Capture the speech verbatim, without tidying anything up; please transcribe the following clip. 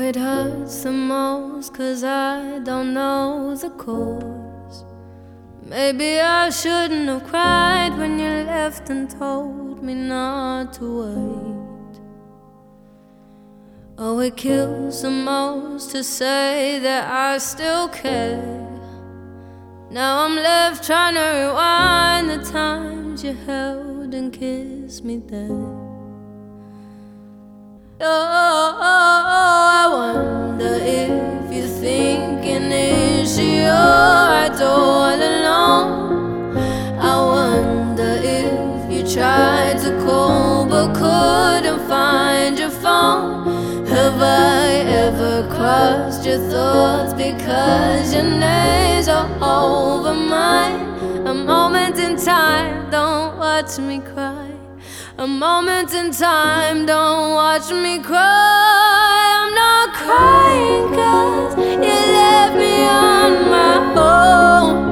it hurts the most 'cause I don't know the cause. Maybe I shouldn't have cried when you left and told me not to wait. Oh, it kills the most to say that I still care. Now I'm left trying to rewind the times you held and kissed me there. Oh, I wonder if you're thinking, is she alright all alone? I wonder if you tried to call but couldn't find your phone. Have I ever crossed your thoughts because your names are over mine? A moment in time, don't watch me cry. A moment in time, don't watch me cry. I'm not crying 'cause you left me on my own.